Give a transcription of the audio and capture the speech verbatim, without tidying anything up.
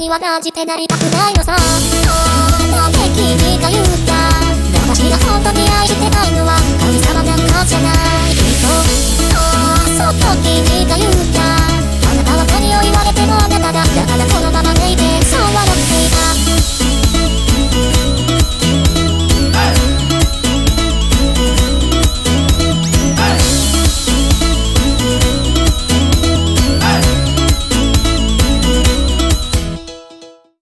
にはなじてなりたくないのさ。そんなで君が言った、私が本当に愛してないのは神様だ